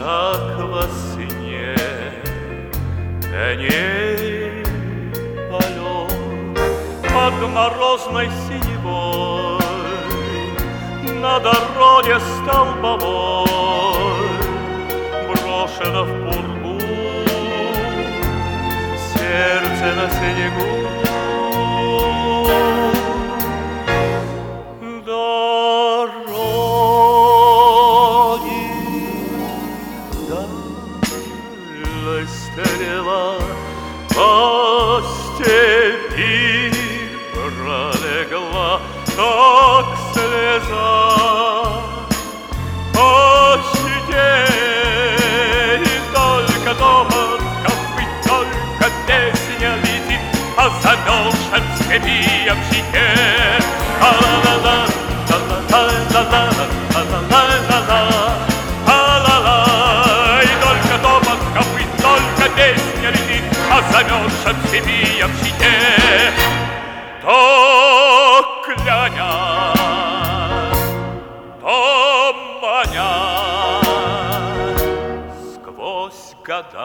как во сне, коней полет под морозной синевой, на дороге столбовой брошено в пургу сердце на снегу. Дальной стрела по степи пролегла, как слеза по щеке, и только дома копыт, только песня летит о замерзшем степи общике. А-ла-ла-ла, а-ла-ла-ла, а-ла-ла-ла, а-ла-ла, и только дома копыт, только песня летит о замерзшем степи общике. То кляня, то маня сквозь года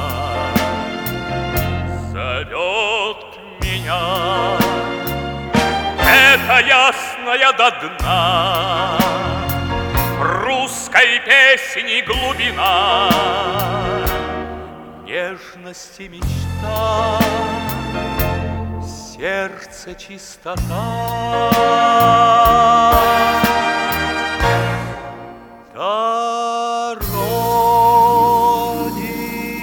зовет меня. Это ясная до дна русской песни глубина, нежности мечта, сердце чистота. Дороги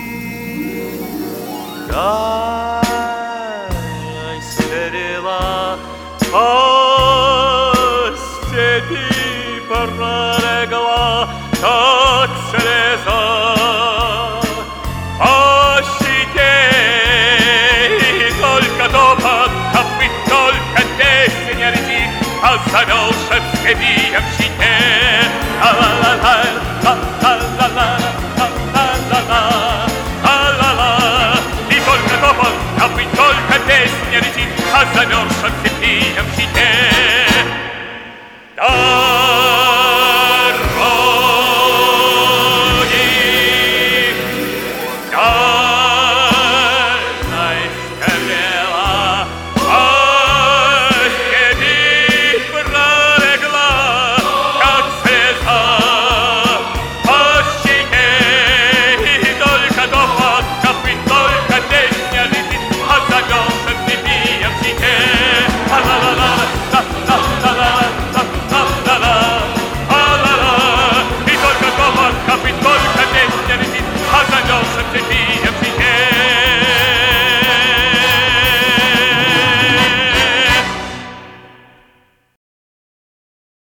дальной стрела по степи пролегла, как слеза по щеке, и только топот копыт, только песня летит о замерзшем степи общике. А-ла-ла-ла, а-ла-ла-ла, а-ла-ла-ла, а-ла-ла, и только топот копыт, только песня летит о замерзшем степи общике.